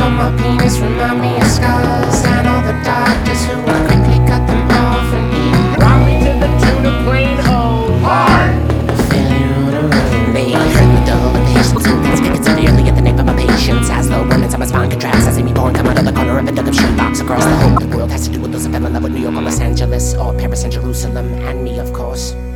on my penis remind me of scars, and all the doctors who would quickly cut them off and me. Rock me to the tune of plain old hard. They hurt me dull with patience, and things get severely at the nape of my patience. As the woman inside my spine contracts, I see me born come out of the corner of a dug of shoebox across the whole. The world has to do with those who fell in love with New York or Los Angeles or Paris and Jerusalem, and me, of course.